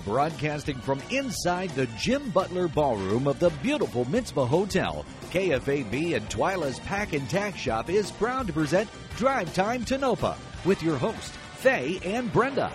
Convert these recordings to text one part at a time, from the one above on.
Broadcasting from inside the Jim Butler Ballroom of the beautiful Mitzvah Hotel, KFAB and Twyla's Pack and Tack Shop is proud to present Drive Time Tonopah with your host, Faye and Brenda.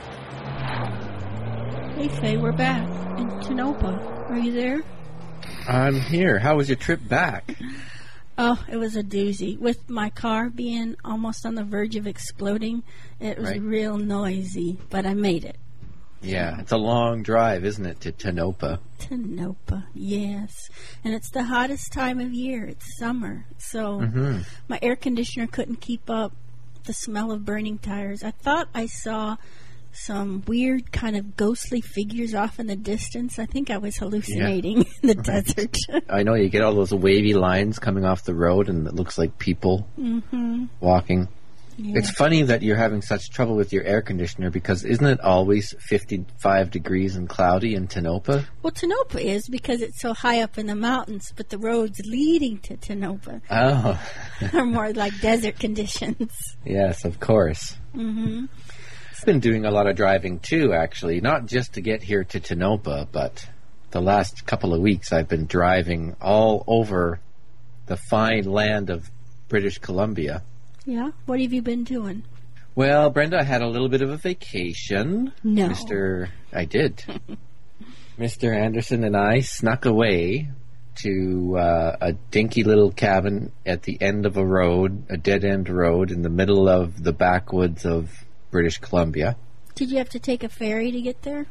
Hey, Faye, we're back in Tonopah. Are you there? I'm here. How was your trip back? Oh, it was a doozy. With my car being almost on the verge of exploding, it was real noisy, but I made it. Yeah, it's a long drive, isn't it, to Tonopah? Tonopah, yes. And it's the hottest time of year. It's summer. So my air conditioner couldn't keep up the smell of burning tires. I thought I saw some weird kind of ghostly figures off in the distance. I think I was hallucinating in the desert. I know, you get all those wavy lines coming off the road and it looks like people walking. Yeah. It's funny that you're having such trouble with your air conditioner because isn't it always 55 degrees and cloudy in Tonopah? Well, Tonopah is because it's so high up in the mountains, but the roads leading to Tonopah are more like desert conditions. Yes, of course. I've been doing a lot of driving too, actually, not just to get here to Tonopah, but the last couple of weeks I've been driving all over the fine land of British Columbia. Yeah? What have you been doing? Well, Brenda, I had a little bit of a vacation. No. I did. Mr. Anderson and I snuck away to a dinky little cabin at the end of a road, a dead-end road in the middle of the backwoods of British Columbia. Did you have to take a ferry to get there?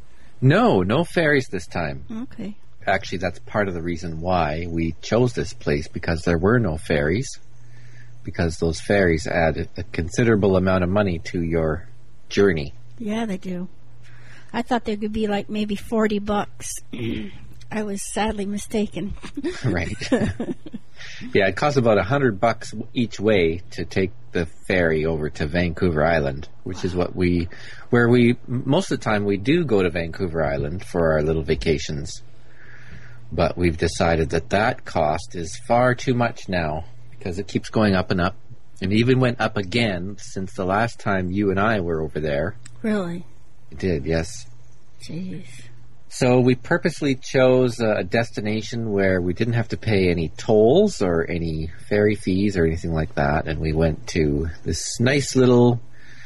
No ferries this time. Okay. Actually, that's part of the reason why we chose this place, because there were no ferries, because those ferries add a considerable amount of money to your journey. Yeah, they do. I thought there could be like maybe $40. I was sadly mistaken. Right. Yeah, it costs about $100 each way to take the ferry over to Vancouver Island, which is where we most of the time we do go to Vancouver Island for our little vacations. But we've decided that cost is far too much now because it keeps going up and up, and even went up again since the last time you and I were over there. Really? It did, yes. Jeez. So we purposely chose a destination where we didn't have to pay any tolls or any ferry fees or anything like that. And we went to this nice little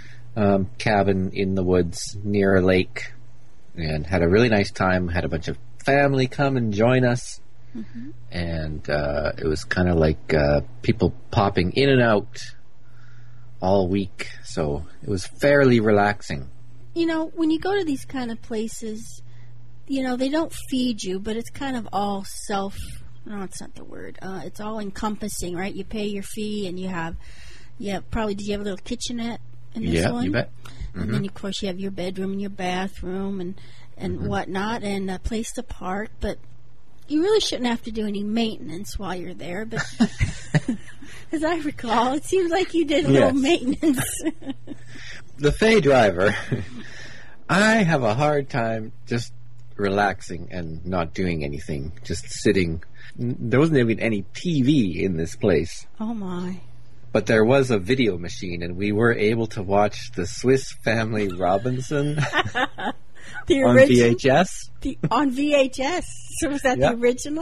cabin in the woods near a lake and had a really nice time. Had a bunch of family come and join us. And it was kind of like people popping in and out all week. So it was fairly relaxing. You know, when you go to these kind of places, you know, they don't feed you, but it's kind of all no, it's not the word. It's all encompassing, right? You pay your fee and you have probably, did you have a little kitchenette in this one? Yeah, you bet. And then, of course, you have your bedroom and your bathroom and whatnot, and a place to park, but you really shouldn't have to do any maintenance while you're there, but as I recall, it seems like you did a little maintenance. The Faye driver, I have a hard time just relaxing and not doing anything, just sitting. There wasn't even any TV in this place. Oh my. But there was a video machine, and we were able to watch the Swiss Family Robinson the on VHS. On VHS? So was that the original?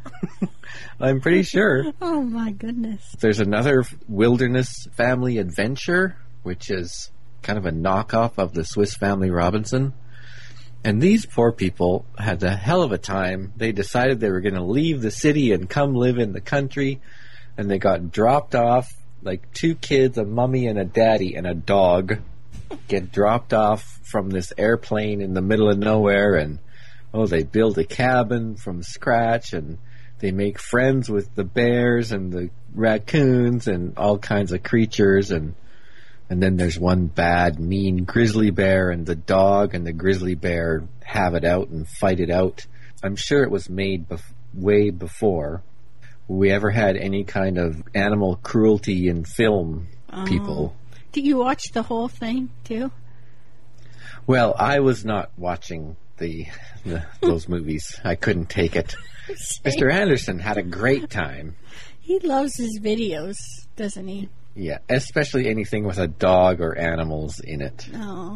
I'm pretty sure. Oh my goodness. There's another Wilderness Family Adventure, which is kind of a knockoff of the Swiss Family Robinson. And these poor people had a hell of a time. They decided they were going to leave the city and come live in the country. And they got dropped off, like 2 kids, a mummy and a daddy and a dog, get dropped off from this airplane in the middle of nowhere. And, they build a cabin from scratch. And they make friends with the bears and the raccoons and all kinds of creatures. And then there's one bad, mean grizzly bear, and the dog and the grizzly bear have it out and fight it out. I'm sure it was made way before we ever had any kind of animal cruelty in film, people. Did you watch the whole thing, too? Well, I was not watching those movies. I couldn't take it. Mr. Anderson had a great time. He loves his videos, doesn't he? Yeah, especially anything with a dog or animals in it. Oh.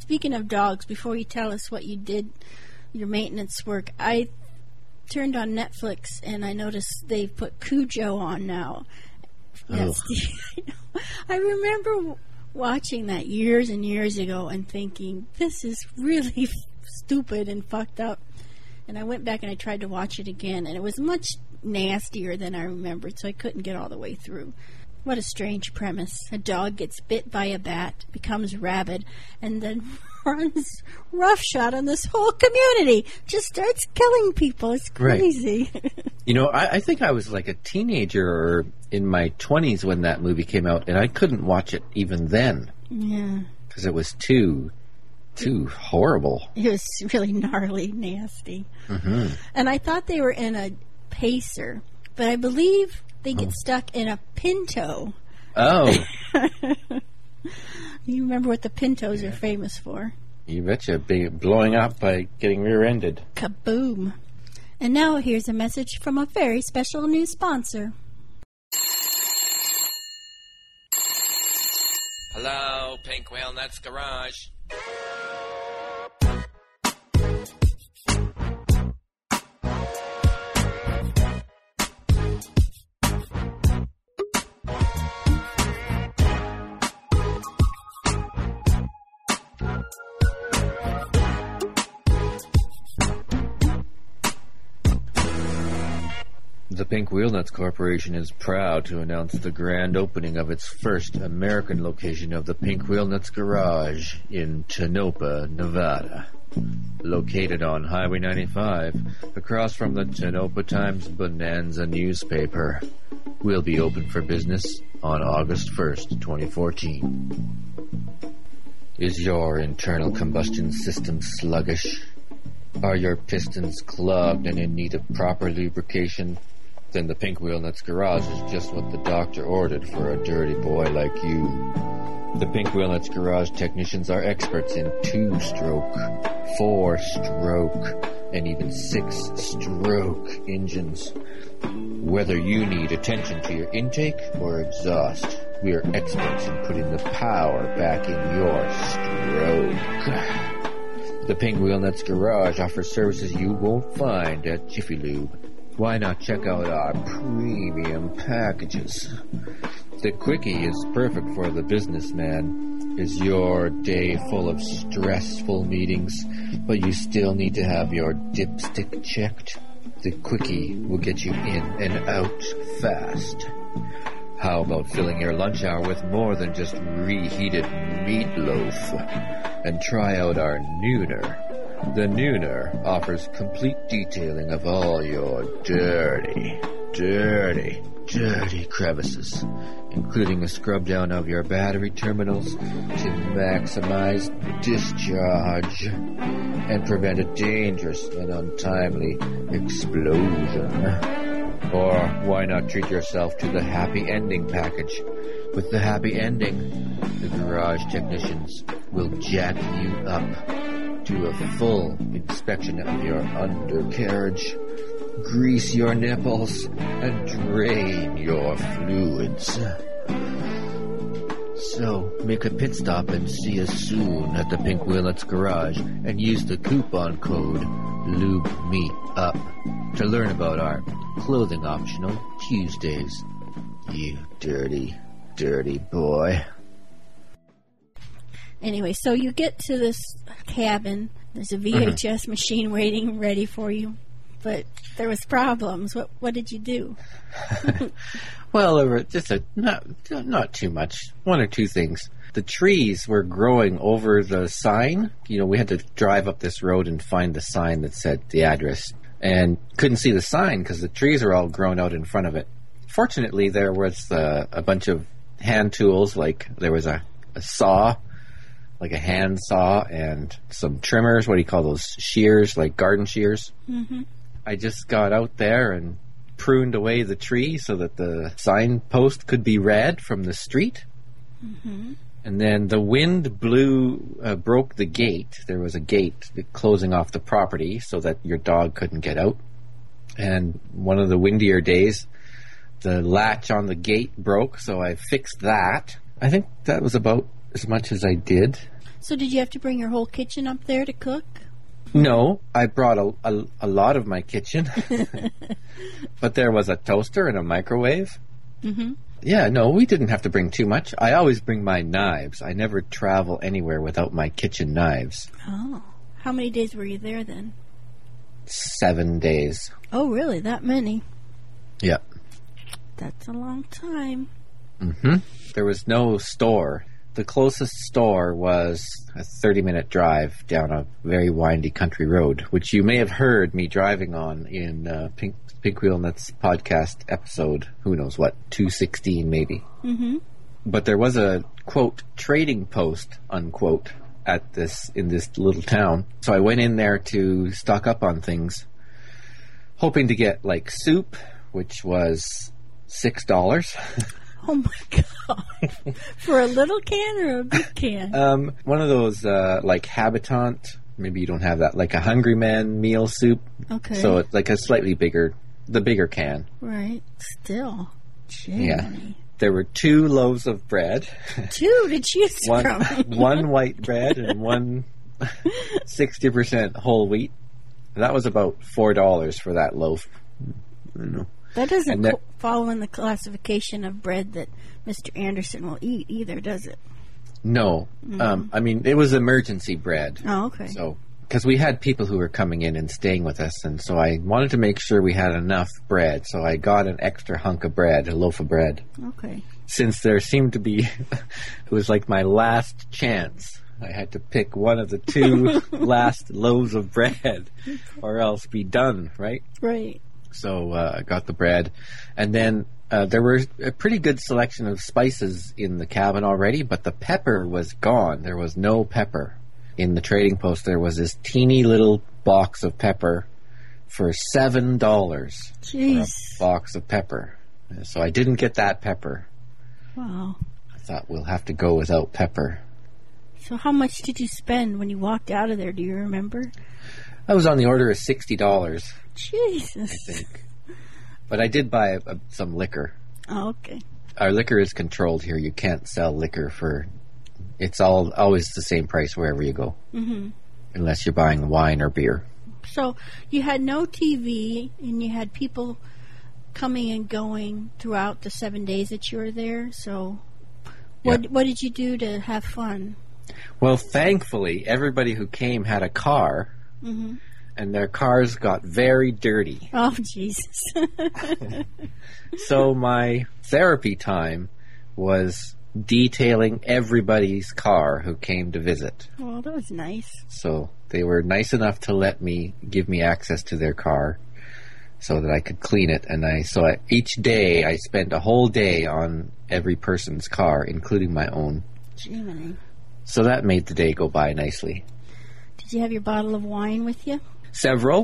speaking of dogs, before you tell us what you did, your maintenance work, I turned on Netflix and I noticed they've put Cujo on now. Yes. I remember watching that years and years ago and thinking, this is really stupid and fucked up. And I went back and I tried to watch it again, and it was much nastier than I remembered, so I couldn't get all the way through. What a strange premise. A dog gets bit by a bat, becomes rabid, and then runs roughshod on this whole community. Just starts killing people. It's crazy. Right. You know, I think I was like a teenager or in my 20s when that movie came out, and I couldn't watch it even then. Yeah. Because it was too horrible. It was really gnarly, nasty. Mm-hmm. And I thought they were in a Pacer, but I believe they get stuck in a Pinto. Oh. You remember what the Pintos are famous for? You betcha. Blowing up by getting rear-ended. Kaboom. And now here's a message from a very special new sponsor. Hello, Pink Walnut's Garage. The Pink Wheelnuts Corporation is proud to announce the grand opening of its first American location of the Pink Wheelnuts Garage in Tonopah, Nevada. Located on Highway 95, across from the Tonopah Times Bonanza newspaper. We'll be open for business on August 1st, 2014. Is your internal combustion system sluggish? Are your pistons clogged and in need of proper lubrication? Then the Pink Wheelnuts Garage is just what the doctor ordered for a dirty boy like you. The Pink Wheelnuts Garage technicians are experts in 2-stroke, 4-stroke, and even 6-stroke engines. Whether you need attention to your intake or exhaust, we are experts in putting the power back in your stroke. The Pink Wheelnuts Garage offers services you won't find at Jiffy Lube. Why not check out our premium packages? The Quickie is perfect for the businessman. Is your day full of stressful meetings, but you still need to have your dipstick checked? The Quickie will get you in and out fast. How about filling your lunch hour with more than just reheated meatloaf? And try out our Nooner. The Nooner offers complete detailing of all your dirty crevices, including a scrub down of your battery terminals to maximize discharge and prevent a dangerous and untimely explosion. Or why not treat yourself to the Happy Ending package? With the Happy Ending, the garage technicians will jack you up to a full inspection of your undercarriage, grease your nipples, and drain your fluids. So, make a pit stop and see us soon at the Pink Wheelnuts Garage and use the coupon code LUBEMEUP to learn about our clothing optional Tuesdays. You dirty, dirty boy. Anyway, so you get to this cabin. There's a VHS machine waiting, ready for you. But there was problems. What did you do? Well, there were just not too much. One or two things. The trees were growing over the sign. You know, we had to drive up this road and find the sign that said the address. And couldn't see the sign because the trees were all grown out in front of it. Fortunately, there was a bunch of hand tools. Like there was a saw, like a hand saw, and some trimmers. What do you call those? Shears, like garden shears. Mm-hmm. I just got out there and pruned away the tree so that the signpost could be read from the street. Mm-hmm. And then the wind broke the gate. There was a gate closing off the property so that your dog couldn't get out. And one of the windier days, the latch on the gate broke, so I fixed that. I think that was about as much as I did. So did you have to bring your whole kitchen up there to cook? No, I brought a lot of my kitchen. But there was a toaster and a microwave. Mm-hmm. Yeah, no, we didn't have to bring too much. I always bring my knives. I never travel anywhere without my kitchen knives. Oh. How many days were you there then? 7 days. Oh, really? That many? Yeah. That's a long time. Mm-hmm. There was no store. The closest store was a 30-minute drive down a very windy country road, which you may have heard me driving on in Pink Wheel Nuts podcast episode, who knows what, 216 maybe. Mm-hmm. But there was a, quote, trading post, unquote, in this little town. So I went in there to stock up on things, hoping to get, like, soup, which was $6. Oh, my God. For a little can or a big can? One of those, like, Habitant. Maybe you don't have that. Like a Hungry Man meal soup. Okay. So it's like a slightly bigger, the bigger can. Right. Still. Jiminy. Yeah. There were 2 loaves of bread. 2 to choose from. One white bread and one 60% whole wheat. That was about $4 for that loaf. I don't know. That doesn't fall in the classification of bread that Mr. Anderson will eat either, does it? No. Mm-hmm. I mean, it was emergency bread. Oh, okay. So, because we had people who were coming in and staying with us, and so I wanted to make sure we had enough bread, so I got an extra hunk of bread, a loaf of bread. Okay. Since there seemed to be, it was like my last chance. I had to pick one of the 2 last loaves of bread, or else be done, right? Right. So I got the bread, and then there were a pretty good selection of spices in the cabin already, but the pepper was gone. There was no pepper. In the trading post, there was this teeny little box of pepper for $7 Jeez. for a box of pepper. So I didn't get that pepper. Wow. I thought we'll have to go without pepper. So how much did you spend when you walked out of there? Do you remember? I was on the order of $60. Jesus. I think. But I did buy some liquor. Oh, okay. Our liquor is controlled here. You can't sell liquor for... It's always the same price wherever you go. Mm-hmm. Unless you're buying wine or beer. So you had no TV, and you had people coming and going throughout the 7 days that you were there. So what did you do to have fun? Well, thankfully, everybody who came had a car. Mm-hmm. And their cars got very dirty. Oh, Jesus. So my therapy time was detailing everybody's car who came to visit. Well, that was nice. So they were nice enough to give me access to their car so that I could clean it. And each day I spent a whole day on every person's car, including my own. Jiminy. So that made the day go by nicely. Did you have your bottle of wine with you? Several.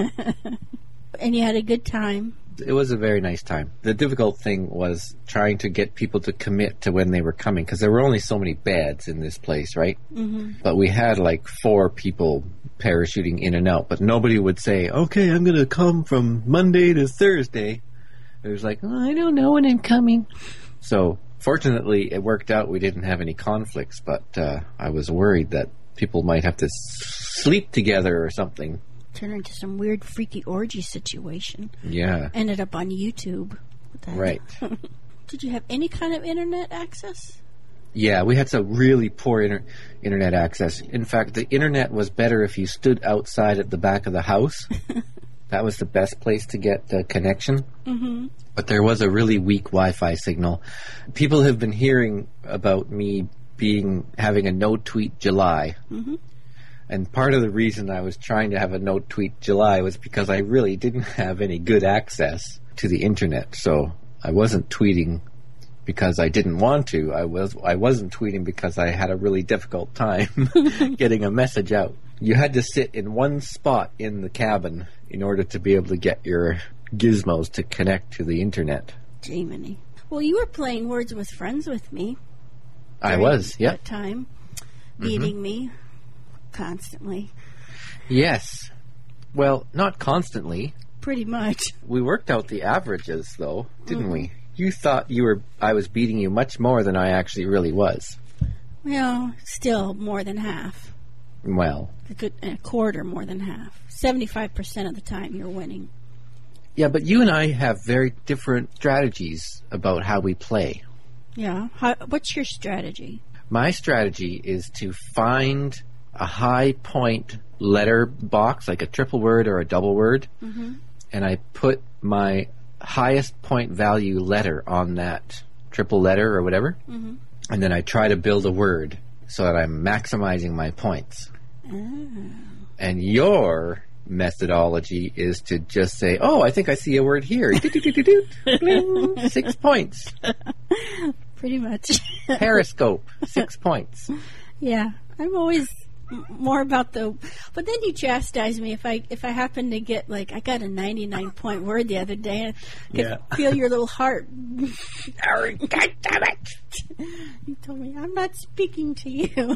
And you had a good time. It was a very nice time. The difficult thing was trying to get people to commit to when they were coming, because there were only so many beds in this place, right? Mm-hmm. But we had like 4 people parachuting in and out, but nobody would say, okay, I'm going to come from Monday to Thursday. It was like, oh, I don't know when I'm coming. So fortunately, it worked out. We didn't have any conflicts, but I was worried that people might have to sleep together or something. Turn into some weird, freaky orgy situation. Yeah. Ended up on YouTube. Right. Did you have any kind of internet access? Yeah, we had some really poor internet access. In fact, the internet was better if you stood outside at the back of the house. That was the best place to get the connection. Mm-hmm. But there was a really weak Wi-Fi signal. People have been hearing about me having a no tweet July. Mm-hmm. And part of the reason I was trying to have a no tweet July was because I really didn't have any good access to the internet. So I wasn't tweeting because I didn't want to. I wasn't tweeting because I had a really difficult time getting a message out. You had to sit in one spot in the cabin in order to be able to get your gizmos to connect to the internet. Jiminy. Well, you were playing Words with Friends with me. I was, yeah. That time. Beating me constantly. Yes. Well, not constantly. Pretty much. We worked out the averages, though, didn't we? You thought I was beating you much more than I actually really was. Well, still more than half. Well. A quarter more than half. 75% of the time you're winning. Yeah, but you and I have very different strategies about how we play. Yeah. What's your strategy? My strategy is to find a high point letter box, like a triple word or a double word, and I put my highest point value letter on that triple letter or whatever, and then I try to build a word so that I'm maximizing my points. And your methodology is to just say, oh, I think I see a word here. 6 points. Pretty much. Periscope, 6 points. Yeah, I'm always more about but then you chastise me if I happen to get, like, I got a 99-point word the other day, and I could feel your little heart. God damn it! You told me, I'm not speaking to you.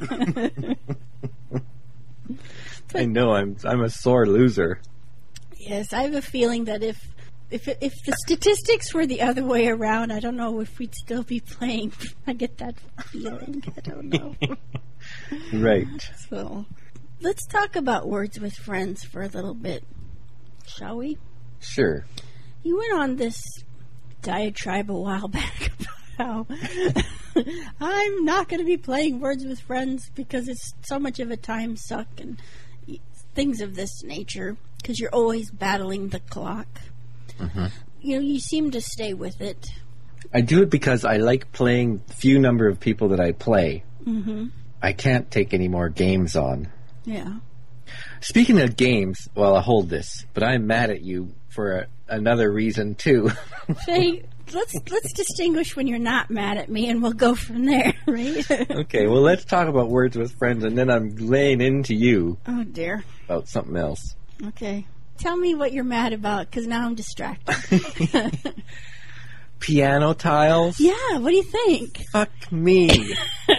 I know, I'm a sore loser. Yes, I have a feeling that if the statistics were the other way around, I don't know if we'd still be playing. I get that feeling. I don't know. Right. So, let's talk about Words with Friends for a little bit, shall we? Sure. You went on this diatribe a while back about how I'm not going to be playing Words with Friends because it's so much of a time suck and things of this nature, because you're always battling the clock. You know, you seem to stay with it. I do it because I like playing the few number of people that I play. I can't take any more games on. Yeah. Speaking of games, well, I'll hold this, but I'm mad at you for another reason, too. Say, let's distinguish when you're not mad at me, and we'll go from there, right? Okay, well, let's talk about Words with Friends, and then I'm laying into you. Oh, dear. About something else. Okay. Tell me what you're mad about, because now I'm distracted. Piano tiles? Yeah, what do you think? Fuck me.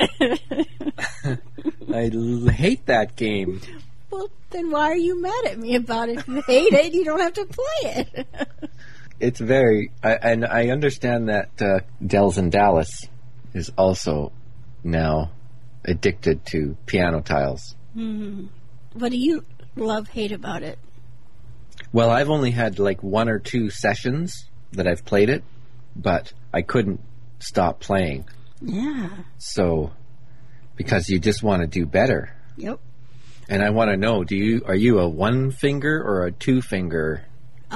I hate that game. Well, then why are you mad at me about it? If you hate it, you don't have to play it. It's very... and I understand that Dells in Dallas is also now addicted to piano tiles. What do you hate about it? Well, I've only had like 1 or 2 sessions that I've played it, but I couldn't stop playing. Yeah. So, because you just want to do better. Yep. And I want to know, are you a 1-finger or a 2-finger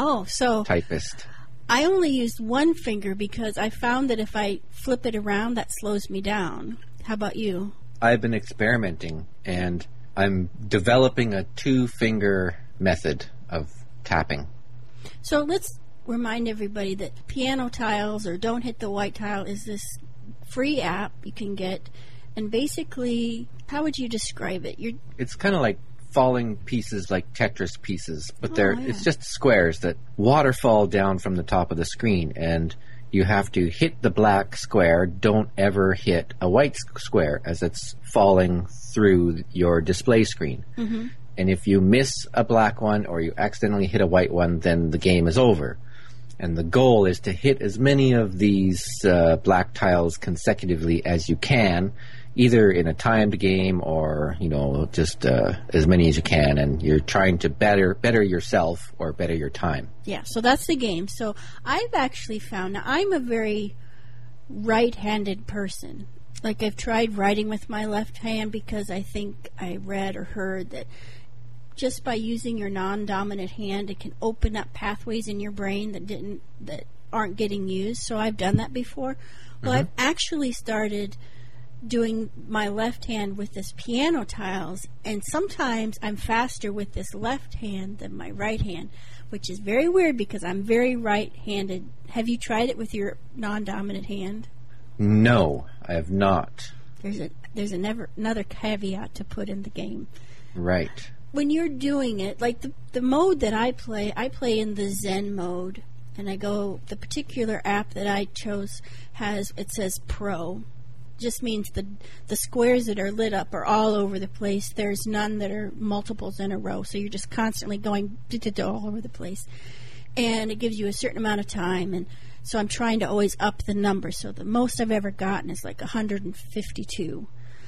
typist? I only used 1 finger because I found that if I flip it around, that slows me down. How about you? I've been experimenting, and I'm developing a 2-finger method of tapping. So let's remind everybody that Piano Tiles, or Don't Hit the White Tile, is this free app you can get, and basically, how would you describe it? It's kind of like falling pieces, like Tetris pieces, but it's just squares that waterfall down from the top of the screen, and you have to hit the black square. Don't ever hit a white square as it's falling through your display screen. And if you miss a black one or you accidentally hit a white one, then the game is over. And the goal is to hit as many of these black tiles consecutively as you can, either in a timed game or, just as many as you can. And you're trying to better yourself or better your time. Yeah, so that's the game. So I've actually found, now I'm a very right-handed person. Like, I've tried writing with my left hand because I think I read or heard that just by using your non-dominant hand, it can open up pathways in your brain that aren't getting used. So I've done that before. Well, I've actually started doing my left hand with this piano tiles, and sometimes I'm faster with this left hand than my right hand, which is very weird because I'm very right-handed. Have you tried it with your non-dominant hand? No, I have not. There's another caveat to put in the game. Right. When you're doing it, like the mode that I play in the Zen mode, and the particular app that I chose it says Pro. Just means the squares that are lit up are all over the place. There's none that are multiples in a row, so you're just constantly going all over the place. And it gives you a certain amount of time, and so I'm trying to always up the number. So the most I've ever gotten is like 152.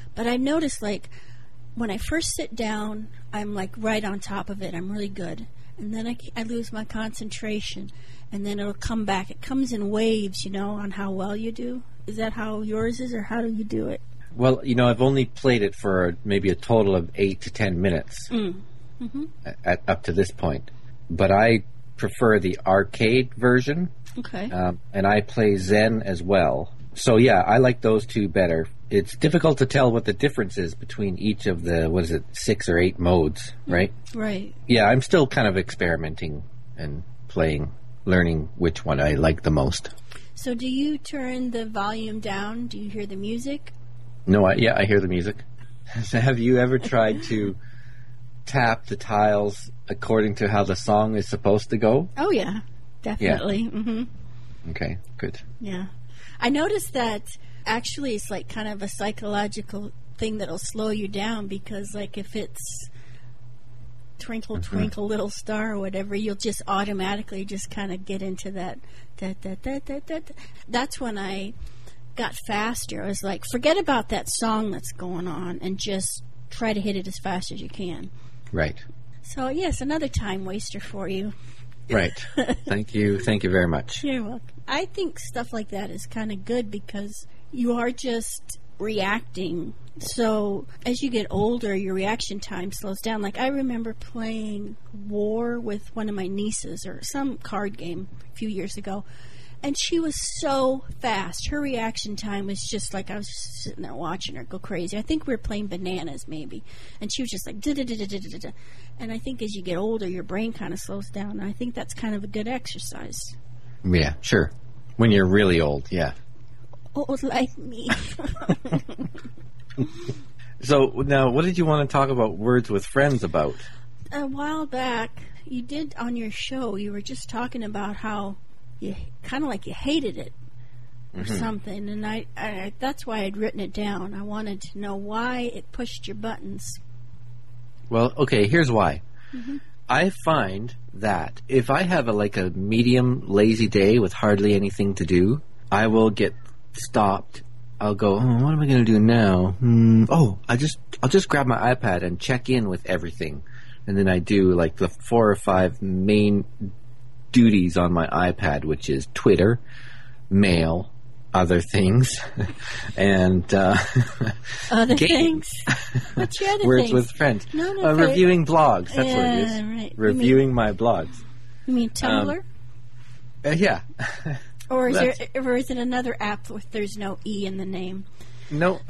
But I've noticed, like, when I first sit down, I'm, like, right on top of it. I'm really good. And then I lose my concentration, and then it'll come back. It comes in waves, you know, on how well you do. Is that how yours is, or how do you do it? Well, you know, I've only played it for maybe a total of 8 to 10 minutes up to this point. But I prefer the arcade version. Okay. And I play Zen as well. So, yeah, I like those two better. It's difficult to tell what the difference is between each of the, 6 or 8 modes, right? Right. Yeah, I'm still kind of experimenting and playing, learning which one I like the most. So do you turn the volume down? Do you hear the music? No, I hear the music. So have you ever tried to tap the tiles according to how the song is supposed to go? Oh, yeah, definitely. Yeah. Mm-hmm. Okay, good. Yeah. I noticed that actually it's like kind of a psychological thing that'll slow you down, because like if it's Twinkle Twinkle Little Star or whatever, you'll just automatically just kind of get into that. That's when I got faster. I was like, forget about that song that's going on and just try to hit it as fast as you can. Right. So, yes, another time waster for you. Right. Thank you. Thank you very much. You're welcome. I think stuff like that is kind of good because you are just reacting. So as you get older, your reaction time slows down. Like I remember playing War with one of my nieces, or some card game a few years ago, and she was so fast. Her reaction time was just like I was just sitting there watching her go crazy. I think we were playing Bananas maybe, and she was just like da-da-da-da-da-da-da. And I think as you get older, your brain kind of slows down. And I think that's kind of a good exercise. Yeah, sure. When you're really old, yeah. Old like me. So now, what did you want to talk about Words with Friends about? A while back, you did on your show, you were just talking about how you kind of like you hated it or something. And I that's why I'd written it down. I wanted to know why it pushed your buttons. Well, okay, here's why. I find that if I have a medium lazy day with hardly anything to do, I will get stopped. I'll go, what am I going to do now? I'll just grab my iPad and check in with everything. And then I do like the 4 or 5 main duties on my iPad, which is Twitter, mail, other things, and other things. What's your other Words things? with Friends. No, reviewing blogs. That's what it is. Right. Reviewing my blogs. You mean Tumblr? Yeah. Or is it another app with there's no E in the name? No.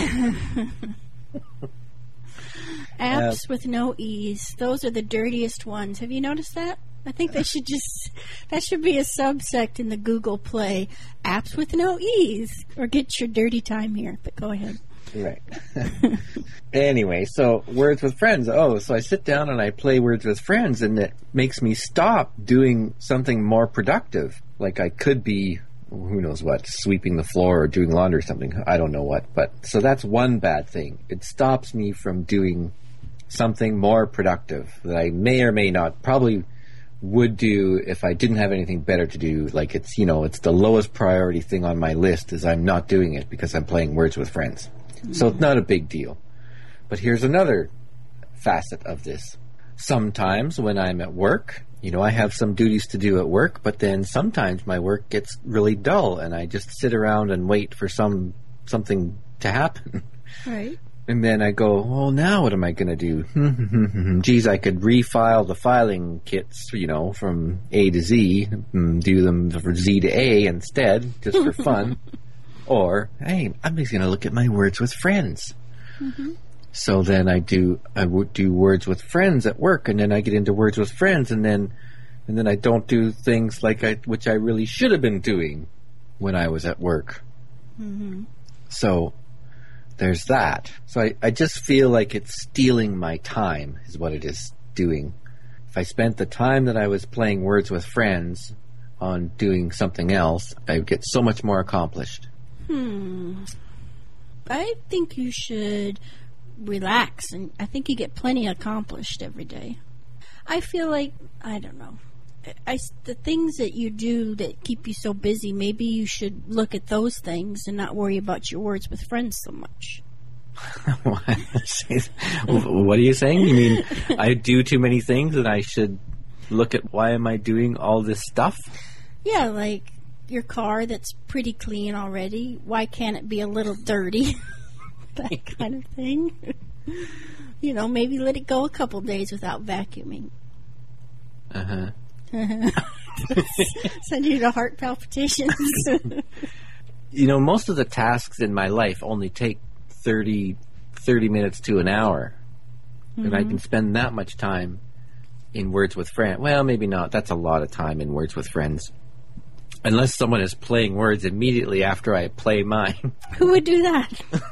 Apps with no E's. Those are the dirtiest ones. Have you noticed that? I think that should be a subsect in the Google Play. Apps with no E's. Or get your dirty time here. But go ahead. Right. Anyway, so Words with Friends. Oh, so I sit down and I play Words with Friends, and it makes me stop doing something more productive. Like I could be, who knows what, sweeping the floor or doing laundry or something. I don't know what. But so that's one bad thing. It stops me from doing something more productive that I may or may not probably would do if I didn't have anything better to do. Like it's the lowest priority thing on my list is I'm not doing it because I'm playing Words with Friends. So it's not a big deal. But here's another facet of this. Sometimes when I'm at work, I have some duties to do at work, but then sometimes my work gets really dull and I just sit around and wait for something to happen. Right. And then I go, well, now what am I going to do? Geez, I could refile the filing kits, from A to Z, do them from Z to A instead, just for fun. Or, hey, I'm just going to look at my Words with Friends. So then I would do Words with Friends at work, and then I get into Words with Friends, and then I don't do things which I really should have been doing when I was at work. So there's that. So I just feel like it's stealing my time is what it is doing. If I spent the time that I was playing Words with Friends on doing something else, I would get so much more accomplished. I think you should relax, and I think you get plenty accomplished every day. I feel like, I don't know, the things that you do that keep you so busy, maybe you should look at those things and not worry about your Words with Friends so much. What are you saying? You mean I do too many things and I should look at why am I doing all this stuff? Yeah, like your car that's pretty clean already. Why can't it be a little dirty? That kind of thing. You know, maybe let it go a couple days without vacuuming. Send you to heart palpitations. You know, most of the tasks in my life only take 30 minutes to an hour. And I can spend that much time in Words with Friends. Well, maybe not. That's a lot of time in Words with Friends. Unless someone is playing words immediately after I play mine. Who would do that?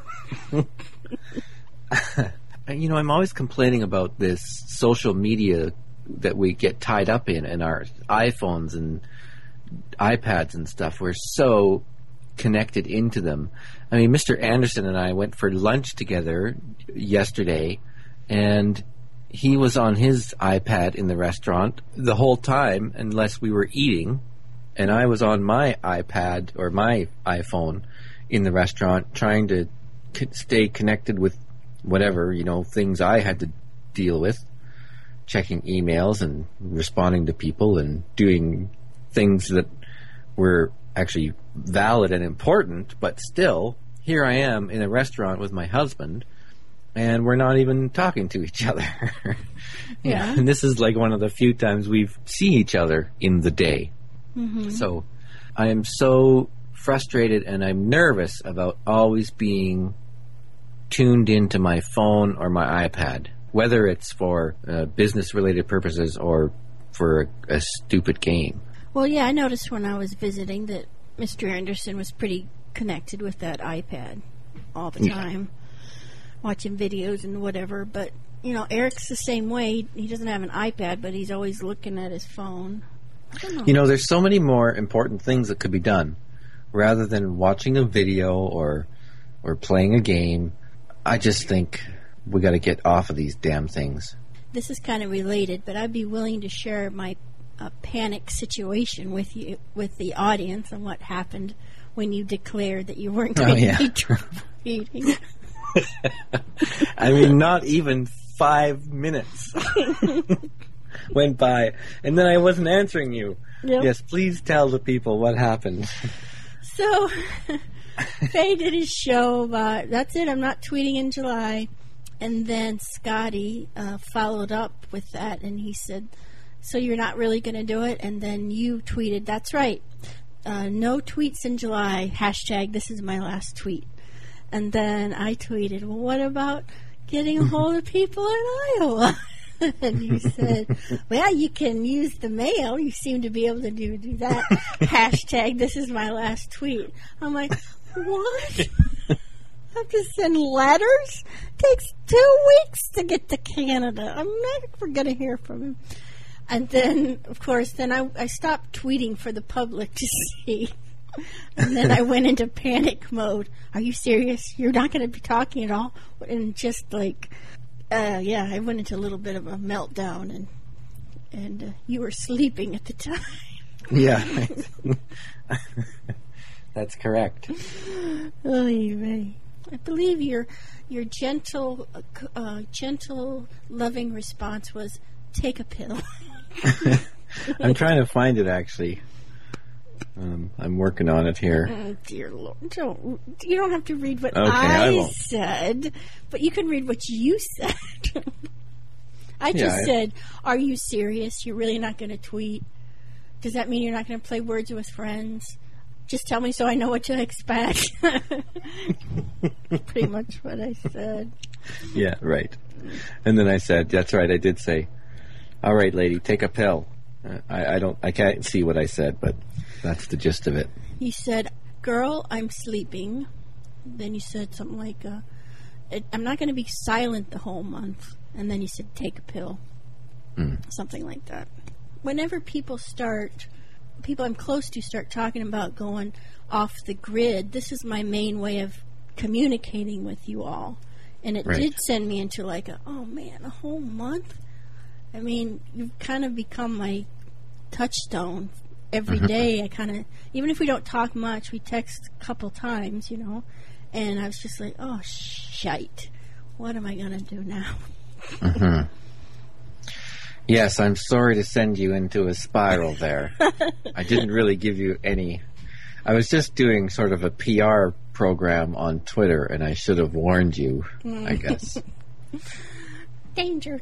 You know, I'm always complaining about this social media that we get tied up in our iPhones and iPads and stuff. We're so connected into them. I mean, Mr. Anderson and I went for lunch together yesterday, and he was on his iPad in the restaurant the whole time unless we were eating, and I was on my iPad or my iPhone in the restaurant trying to stay connected with whatever, you know, things I had to deal with, checking emails and responding to people and doing things that were actually valid and important, but still, here I am in a restaurant with my husband, and we're not even talking to each other. Yeah. And this is like one of the few times we've seen each other in the day. So I am so frustrated and I'm nervous about always being tuned into my phone or my iPad, whether it's for business-related purposes or for a stupid game. Well, yeah, I noticed when I was visiting that Mr. Anderson was pretty connected with that iPad all the time, watching videos and whatever. But, you know, Eric's the same way. He doesn't have an iPad, but he's always looking at his phone. I don't know. You know, there's so many more important things that could be done rather than watching a video or playing a game. I just think we got to get off of these damn things. This is kind of related, but I'd be willing to share my panic situation with you, with the audience, on what happened when you declared that you weren't going to be troubleshooting. I mean, not even 5 minutes went by, and then I wasn't answering you. Yep. Yes, please tell the people what happened. So, Faye did his show about, that's it, I'm not tweeting in July. And then Scotty followed up with that, and he said, so you're not really going to do it? And then you tweeted, that's right, no tweets in July, hashtag this is my last tweet. And then I tweeted, well, what about getting a hold of people in Iowa? And you said, well, you can use the mail. You seem to be able to do that. Hashtag this is my last tweet. I'm like, what? I have to send letters? It takes 2 weeks to get to Canada. I'm never going to hear from him. And then, of course, I stopped tweeting for the public to see. And then I went into panic mode. Are you serious? You're not going to be talking at all? And just like, I went into a little bit of a meltdown, and you were sleeping at the time. Yeah. That's correct. Oh, I believe your gentle, loving response was, take a pill. I'm trying to find it, actually. I'm working on it here. Oh, dear Lord. You don't have to read what Okay, I I won't. said, but you can read what you said. I just said, are you serious? You're really not going to tweet? Does that mean you're not going to play Words with Friends? Just tell me so I know what to expect. Pretty much what I said. Yeah, right. And then I said, that's right, I did say, all right, lady, take a pill. I can't see what I said, but that's the gist of it. You said, girl, I'm sleeping. Then you said something like, I'm not going to be silent the whole month. And then you said, take a pill. Something like that. Whenever people I'm close to start talking about going off the grid, this is my main way of communicating with you all. And it did send me into like oh man, a whole month? I mean, you've kind of become my touchstone. Every day I kind of, even if we don't talk much, we text a couple times, you know, And I was just like, oh, shite. What am I going to do now? Mm-hmm. Yes, I'm sorry to send you into a spiral there. I didn't really give you any. I was just doing sort of a PR program on Twitter, and I should have warned you, I guess. Danger.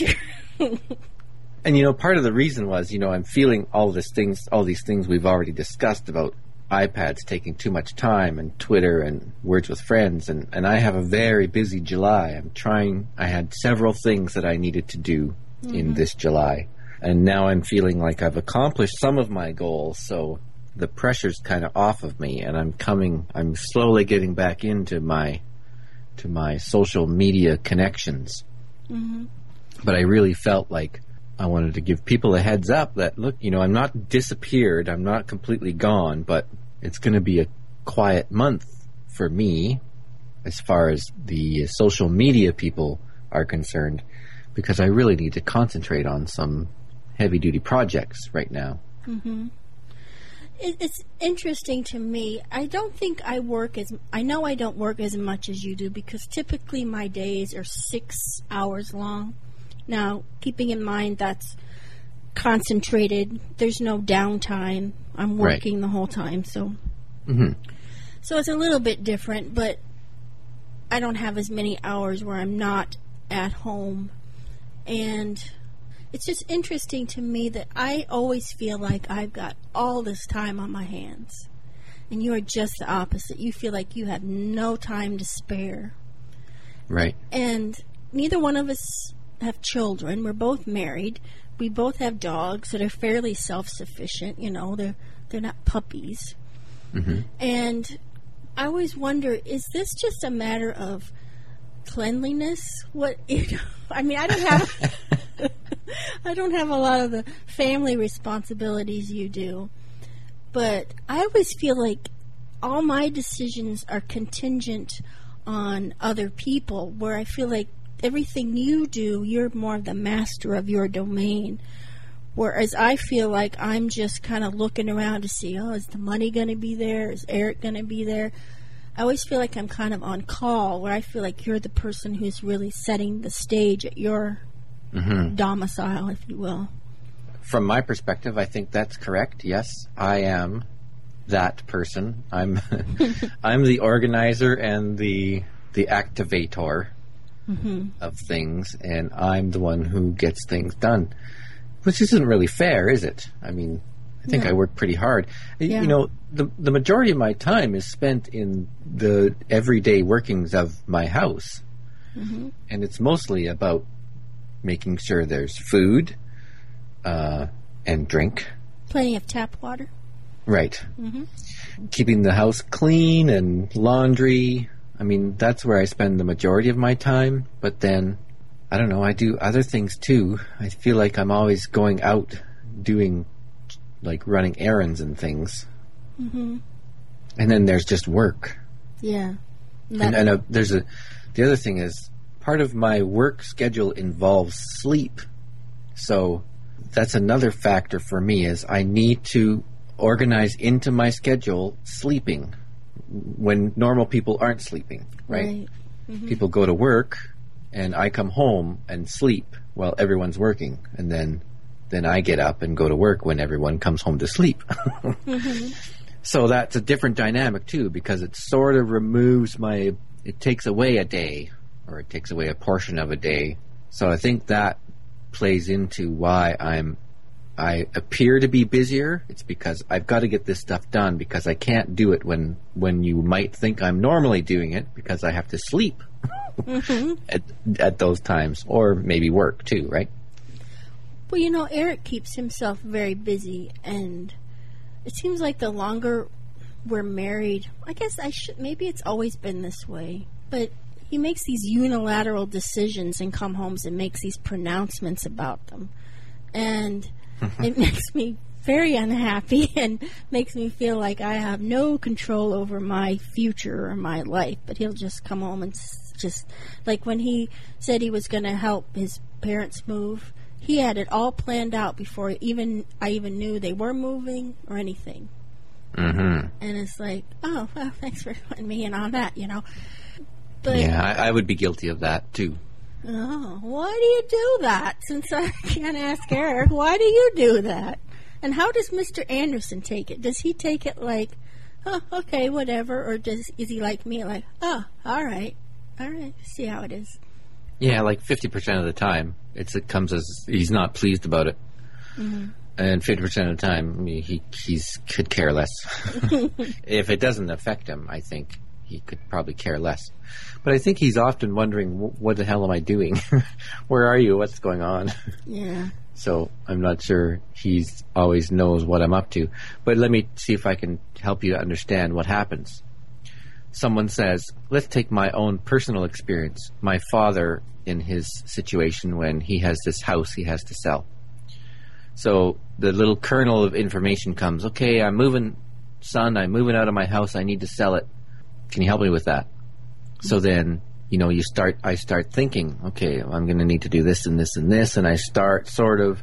And, part of the reason was, I'm feeling all these things we've already discussed about iPads taking too much time and Twitter and Words with Friends. And I have a very busy July. I had several things that I needed to do in this July. And now I'm feeling like I've accomplished some of my goals. So the pressure's kind of off of me, and I'm slowly getting back into my social media connections. Mm-hmm. But I really felt like I wanted to give people a heads up that, look, I'm not disappeared, I'm not completely gone, but it's going to be a quiet month for me as far as the social media people are concerned, because I really need to concentrate on some heavy-duty projects right now. Mm-hmm. It's interesting to me. I don't think I know I don't work as much as you do, because typically my days are 6 hours long. Now, keeping in mind that's concentrated, there's no downtime. I'm working the whole time, so so it's a little bit different, but I don't have as many hours where I'm not at home. And it's just interesting to me that I always feel like I've got all this time on my hands. And you are just the opposite. You feel like you have no time to spare. Right. And neither one of us have children. We're both married. We both have dogs that are fairly self-sufficient. They're not puppies. Mm-hmm. And I always wonder, is this just a matter of cleanliness? I mean, I don't have a lot of the family responsibilities you do, but I always feel like all my decisions are contingent on other people, where I feel like everything you do, you're more of the master of your domain, whereas I feel like I'm just kind of looking around to see, is the money going to be there? Is Eric going to be there? I always feel like I'm kind of on call, where I feel like you're the person who's really setting the stage at your domicile, if you will. From my perspective, I think that's correct. Yes, I am that person. I'm the organizer and the activator of things, and I'm the one who gets things done, which isn't really fair, is it? I mean, I think I work pretty hard. Yeah. The majority of my time is spent in the everyday workings of my house, and it's mostly about making sure there's food and drink. Plenty of tap water. Right. Keeping the house clean and laundry. I mean, that's where I spend the majority of my time. But then, I don't know, I do other things too. I feel like I'm always going out doing, like, running errands and things. And then there's just work. Yeah. And the other thing is, part of my work schedule involves sleep. So that's another factor for me, is I need to organize into my schedule sleeping when normal people aren't sleeping, right? People go to work, and I come home and sleep while everyone's working, and then I get up and go to work when everyone comes home to sleep. So that's a different dynamic too, because it sort of it takes away a day, or it takes away a portion of a day. So I think that plays into why I appear to be busier. It's because I've got to get this stuff done, because I can't do it when you might think I'm normally doing it, because I have to sleep at those times, or maybe work too, right? Well, Eric keeps himself very busy, and it seems like the longer we're married, I guess maybe it's always been this way, but he makes these unilateral decisions and come home and makes these pronouncements about them. And it makes me very unhappy and makes me feel like I have no control over my future or my life. But he'll just come home and just, like when he said he was going to help his parents move, he had it all planned out before I even knew they were moving or anything. Mm-hmm. And it's like, oh, well, thanks for putting me in on that, But, yeah, I would be guilty of that, too. oh, why do you do that? Since I can't ask Eric, why do you do that? And how does Mr. Anderson take it? Does he take it like, oh, okay, whatever, or is he like me, like, oh, all right, see how it is? Yeah, like 50% of the time, it comes as he's not pleased about it. Mm-hmm. And 50% of the time, he could care less. If it doesn't affect him, I think he could probably care less. But I think he's often wondering, what the hell am I doing? Where are you? What's going on? Yeah. So I'm not sure he always knows what I'm up to. But let me see if I can help you to understand what happens. Someone says, let's take my own personal experience. My father, in his situation when he has this house he has to sell. So the little kernel of information comes, okay, I'm moving out of my house. I need to sell it. Can you help me with that? So then, I start thinking, okay, I'm going to need to do this and this and this. And I start sort of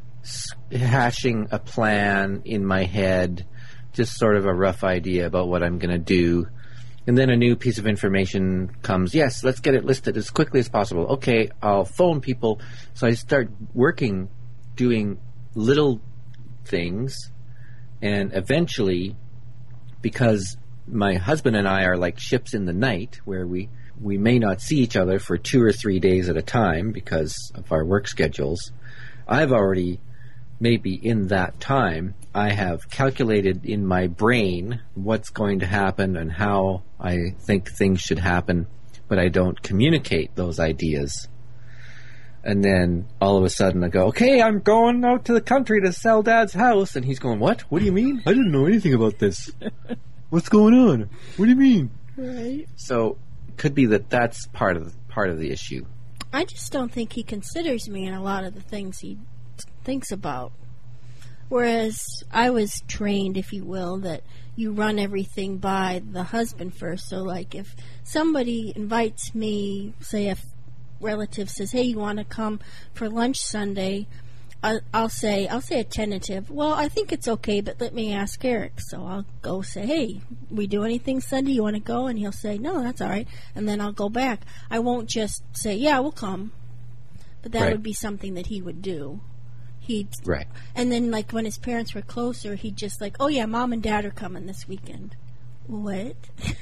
hashing a plan in my head, just sort of a rough idea about what I'm going to do. And then a new piece of information comes. Yes, let's get it listed as quickly as possible. Okay, I'll phone people. So I start working, doing little things. And eventually, because my husband and I are like ships in the night, where we may not see each other for 2 or 3 days at a time because of our work schedules, I've already, maybe in that time, I have calculated in my brain what's going to happen and how I think things should happen, but I don't communicate those ideas. And then all of a sudden I go, okay, I'm going out to the country to sell Dad's house. And he's going, what? What do you mean? I didn't know anything about this. What's going on? What do you mean? Right. So it could be that that's part of the issue. I just don't think he considers me in a lot of the things he thinks about. Whereas I was trained, if you will, that you run everything by the husband first. So, like, if somebody invites me, say a relative says, hey, you want to come for lunch Sunday, I'll say a tentative, well, I think it's okay, but let me ask Eric. So I'll go say, hey, we do anything Sunday? You want to go? And he'll say, no, that's all right. And then I'll go back. I won't just say, yeah, we'll come. But that would be something that he would do. Right. And then, like, when his parents were closer, he'd just like, oh, yeah, Mom and Dad are coming this weekend. What?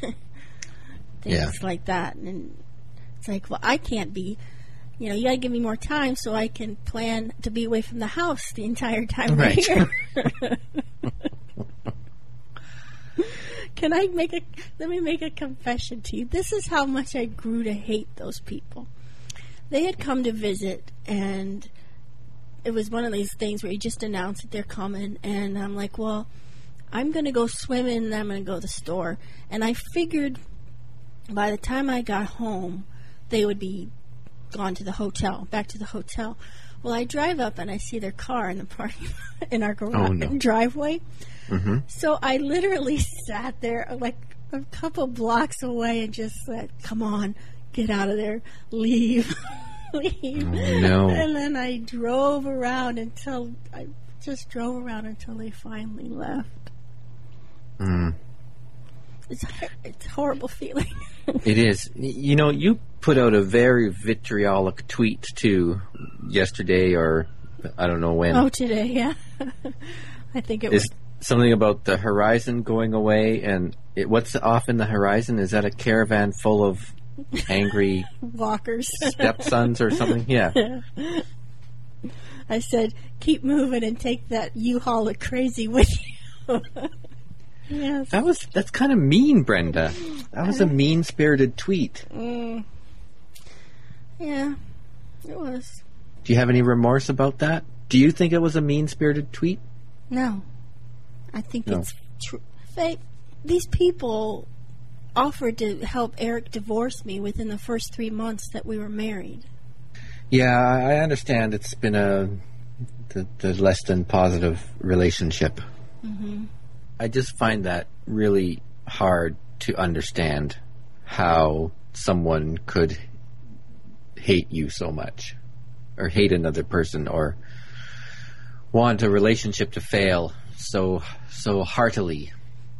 Things like that. And it's like, well, I can't be, you got to give me more time so I can plan to be away from the house the entire time we're here. Let me make a confession to you. This is how much I grew to hate those people. They had come to visit, and it was one of these things where you just announce that they're coming, and I'm like, well, I'm going to go swimming, and I'm going to go to the store. And I figured by the time I got home, they would be gone to the hotel, back to the hotel. Well, I drive up, and I see their car in the parking in our garage driveway. Mm-hmm. So I literally sat there like a couple blocks away and just said, come on, get out of there, leave. Leave. Oh, no. And then I drove around until they finally left. Mm. It's a horrible feeling. It is. You put out a very vitriolic tweet too yesterday, or I don't know when. Oh, today, yeah. I think it was something about the horizon going away, and what's off in the horizon? Is that a caravan full of angry walkers, stepsons or something? Yeah. I said, keep moving and take that U-Haul of crazy with you. Yes. That's kind of mean, Brenda. That was a mean-spirited tweet. Yeah, it was. Do you have any remorse about that? Do you think it was a mean-spirited tweet? No. I think it's true. These people offered to help Eric divorce me within the first 3 months that we were married. Yeah, I understand it's been the less than positive relationship. Mm-hmm. I just find that really hard to understand, how someone could hate you so much, or hate another person, or want a relationship to fail so heartily.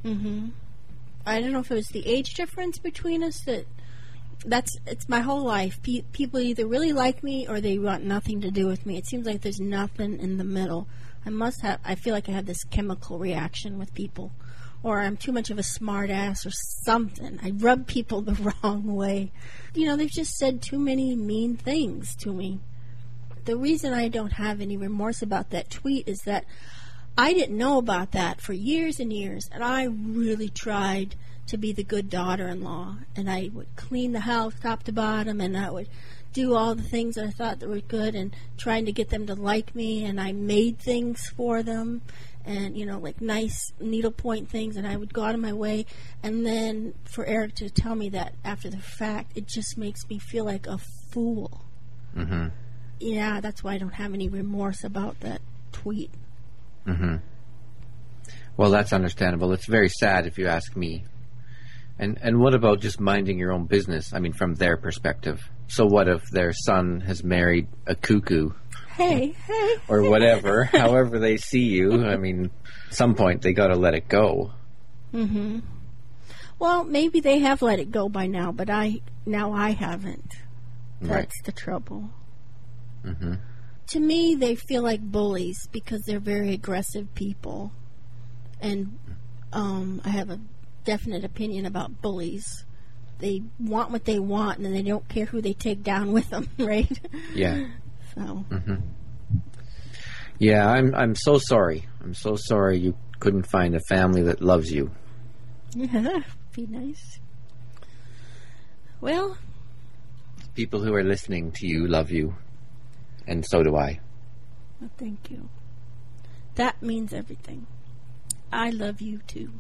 Mm-hmm. I don't know if it was the age difference between us it's my whole life. People either really like me or they want nothing to do with me. It seems like there's nothing in the middle. I feel like I have this chemical reaction with people, or I'm too much of a smart ass or something. I rub people the wrong way. They've just said too many mean things to me. The reason I don't have any remorse about that tweet is that I didn't know about that for years and years, and I really tried to be the good daughter-in-law, and I would clean the house top to bottom, and I would do all the things that I thought that were good, and trying to get them to like me, and I made things for them, and like nice needlepoint things, and I would go out of my way. And then for Eric to tell me that after the fact, it just makes me feel like a fool. Mm-hmm. Yeah, that's why I don't have any remorse about that tweet. Mm-hmm. Well, that's understandable. It's very sad if you ask me. And what about just minding your own business? I mean, from their perspective. So what if their son has married a cuckoo? Hey. Or whatever. However they see you. I mean, at some point they got to let it go. Mm-hmm. Well, maybe they have let it go by now, but I haven't. That's Right. the trouble. Mm-hmm. To me, they feel like bullies because they're very aggressive people. And I have a definite opinion about bullies. They want what they want, and they don't care who they take down with them, right? Yeah. So. Mm-hmm. Yeah, I'm so sorry. I'm so sorry you couldn't find a family that loves you. Yeah, that'd be nice. Well. People who are listening to you love you. And so do I. Well, thank you. That means everything. I love you too.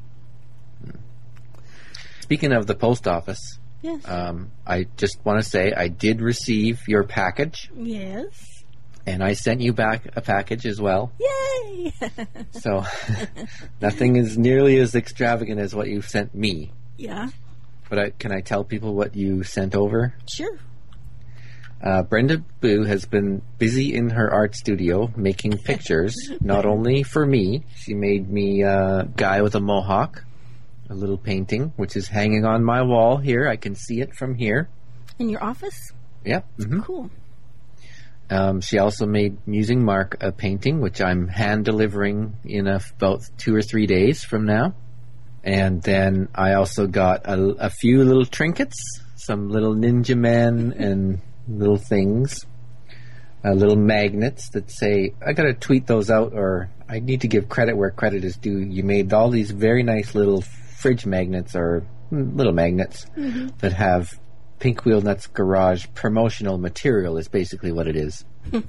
Speaking of the post office, yes. I just want to say I did receive your package. Yes. And I sent you back a package as well. Yay! So nothing is nearly as extravagant as what you sent me. Yeah. But can I tell people what you sent over? Sure. Brenda Boo has been busy in her art studio making pictures, not only for me. She made me a guy with a mohawk, a little painting, which is hanging on my wall here. I can see it from here. In your office? Yeah. Mm-hmm. Cool. She also made Musing Mark a painting, which I'm hand delivering in about 2 or 3 days from now. And then I also got a few little trinkets, some little Ninja Man and little things, little magnets that say, I gotta tweet those out, or I need to give credit where credit is due. You made all these very nice little fridge magnets, or little magnets, mm-hmm. that have Pink Wheel Nuts Garage promotional material is basically what it is.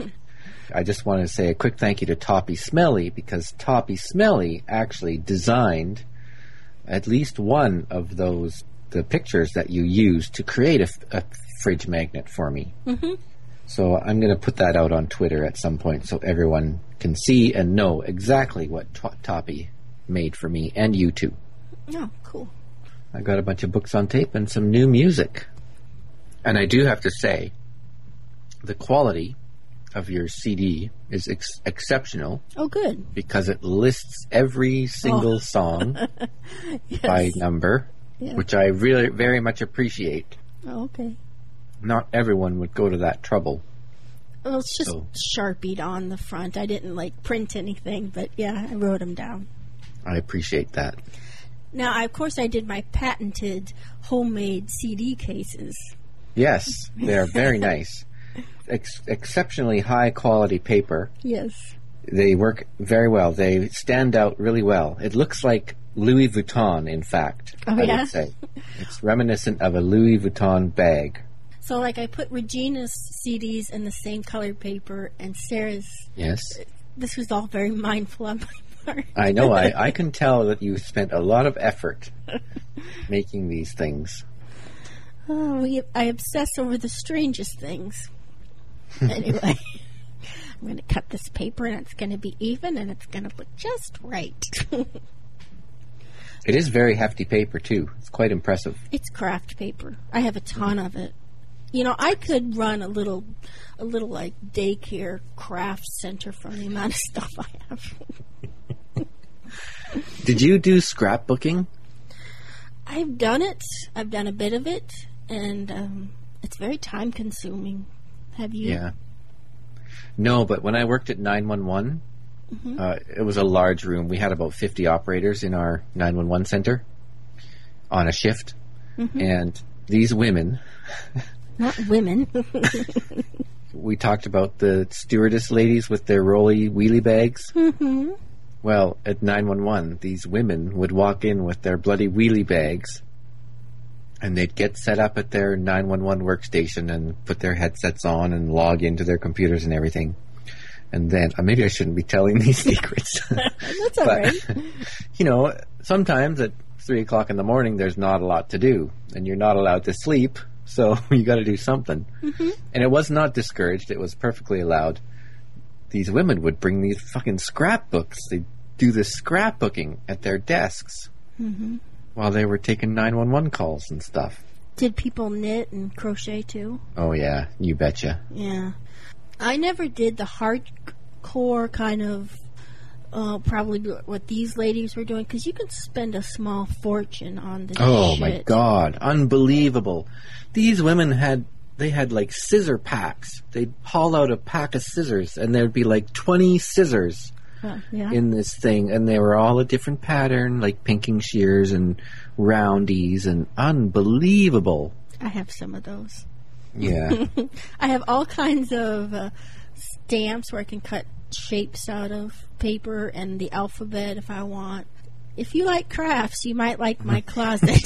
I just want to say a quick thank you to Toppy Smelly, because Toppy Smelly actually designed at least one of the pictures that you used to create a fridge magnet for me. Mm-hmm. So I'm going to put that out on Twitter at some point so everyone can see and know exactly what Toppy made for me, and you too. Oh, cool. I got a bunch of books on tape and some new music. And I do have to say, the quality of your CD is exceptional. Oh, good. Because it lists every single song Yes. by number, Yeah. which I really very much appreciate. Oh, okay. Not everyone would go to that trouble. Well, it's just So- Sharpied on the front. I didn't, print anything, but, yeah, I wrote them down. I appreciate that. Now, of course, I did my patented homemade CD cases. Yes, they are very nice. Exceptionally high quality paper. Yes. They work very well. They stand out really well. It looks like Louis Vuitton, in fact, Oh, I yeah? would say. It's reminiscent of a Louis Vuitton bag. So, I put Regina's CDs in the same colored paper, and Sarah's. Yes. This was all very mindful on my part. I know. I can tell that you spent a lot of effort making these things. Oh, I obsess over the strangest things. Anyway, I'm going to cut this paper, and it's going to be even, and it's going to look just right. It is very hefty paper, too. It's quite impressive. It's craft paper. I have a ton of it. I could run a little daycare craft center from the amount of stuff I have. Did you do scrapbooking? I've done it. I've done a bit of it, and it's very time consuming. Have you? Yeah. No, but when I worked at 911, it was a large room. We had about 50 operators in our 911 center on a shift. And these women... Not women. We talked about the stewardess ladies with their rolly wheelie bags. Well, at 911, these women would walk in with their bloody wheelie bags, and they'd get set up at their 911 workstation and put their headsets on and log into their computers and everything. And then, maybe I shouldn't be telling these secrets. That's all right. You know, sometimes at 3 o'clock in the morning, there's not a lot to do, and you're not allowed to sleep, so you got to do something. And it was not discouraged. It was perfectly allowed. These women would bring these fucking scrapbooks. They'd do the scrapbooking at their desks while they were taking 911 calls and stuff. Did people knit and crochet too? Oh, yeah. You betcha. Yeah. I never did the hardcore kind of probably what these ladies were doing, because you can spend a small fortune on this Oh, shit. my God. Unbelievable. These women had like scissor packs. They'd haul out a pack of scissors, and there'd be like 20 scissors in this thing, and they were all a different pattern, like pinking shears and roundies, and unbelievable. I have some of those. Yeah. I have all kinds of stamps where I can cut shapes out of paper and the alphabet if I want. If you like crafts, you might like my closet.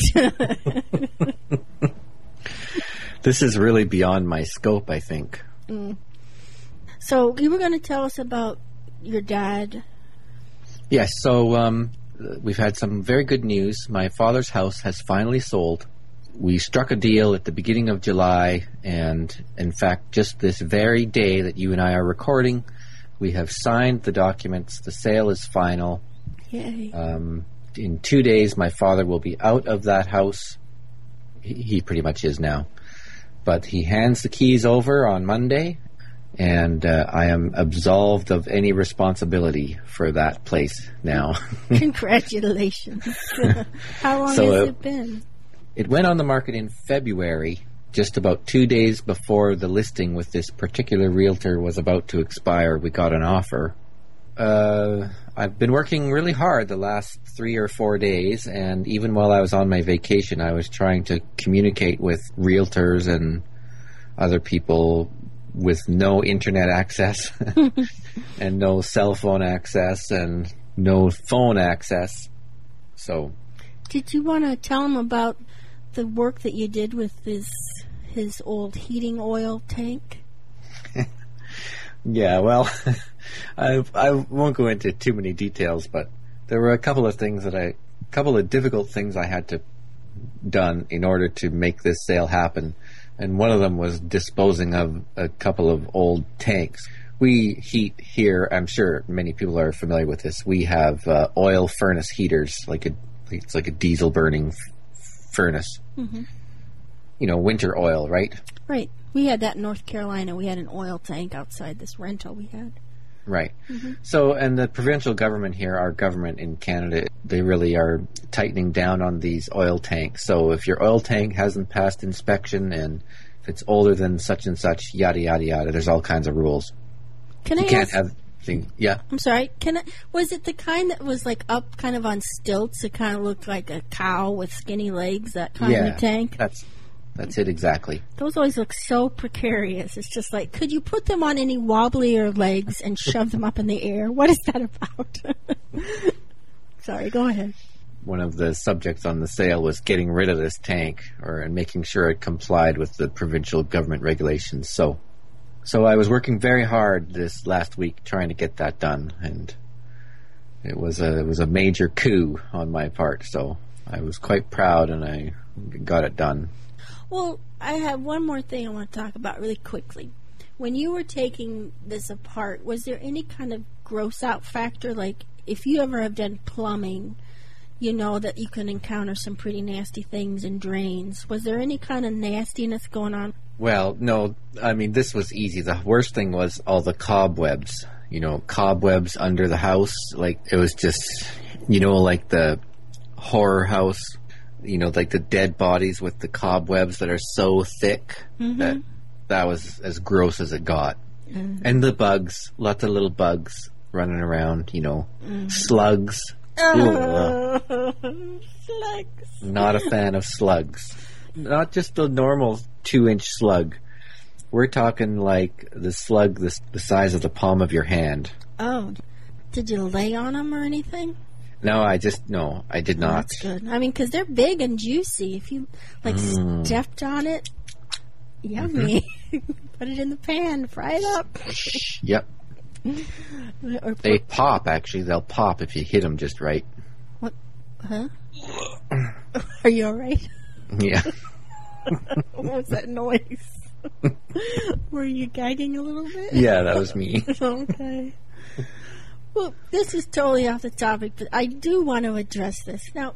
This is really beyond my scope, I think. So you were going to tell us about your dad. Yes, so we've had some very good news. My father's house has finally sold. We struck a deal at the beginning of July, and in fact, just this very day that you and I are recording, we have signed the documents. The sale is final. Yay. In 2 days, my father will be out of that house. He pretty much is now. But he hands the keys over on Monday, and I am absolved of any responsibility for that place now. Congratulations. How long has it been? It went on the market in February, just about 2 days before the listing with this particular realtor was about to expire. We got an offer. I've been working really hard the last 3 or 4 days, and even while I was on my vacation, I was trying to communicate with realtors and other people with no internet access and no cell phone access and no phone access. So, did you want to tell him about the work that you did with his old heating oil tank? Yeah, well, I won't go into too many details, but there were a couple of difficult things I had to done in order to make this sale happen, and one of them was disposing of a couple of old tanks. We heat here. I'm sure many people are familiar with this. We have oil furnace heaters, it's like a diesel burning furnace. You know, winter oil, right? Right. We had that in North Carolina. We had an oil tank outside this rental we had. Right. So, and the provincial government here, our government in Canada, they really are tightening down on these oil tanks. So if your oil tank hasn't passed inspection and if it's older than such and such, yada, yada, yada, there's all kinds of rules. Can I You can't ask, have things. Yeah. I'm sorry. Was it the kind that was like up kind of on stilts? It kind of looked like a cow with skinny legs, that kind of tank? That's it exactly. Those always look so precarious. It's just like, could you put them on any wobblier legs and shove them up in the air? What is that about? Sorry, go ahead. One of the subjects on the sale was getting rid of this tank and making sure it complied with the provincial government regulations. So I was working very hard this last week trying to get that done, and it was a major coup on my part. So I was quite proud, and I got it done. Well, I have one more thing I want to talk about really quickly. When you were taking this apart, was there any kind of gross out factor? Like, if you ever have done plumbing, you know that you can encounter some pretty nasty things in drains. Was there any kind of nastiness going on? Well, no. I mean, this was easy. The worst thing was all the cobwebs. You know, cobwebs under the house. Like, it was just... You know, like the horror house, you know, like the dead bodies with the cobwebs that are so thick that was as gross as it got. And the bugs, lots of little bugs running around, you know, slugs. Slugs. Not a fan of slugs. Not just the normal 2-inch slug. We're talking like the slug the size of the palm of your hand. Oh, did you lay on them or anything? No, I did not. That's good. I mean, because they're big and juicy. If you, like, stepped on it, yummy. Put it in the pan, fry it up. Yep. They pop, actually. They'll pop if you hit them just right. What? Huh? Are you all right? Yeah. What was that noise? Were you gagging a little bit? Yeah, that was me. Okay. Well, this is totally off the topic, but I do want to address this. Now,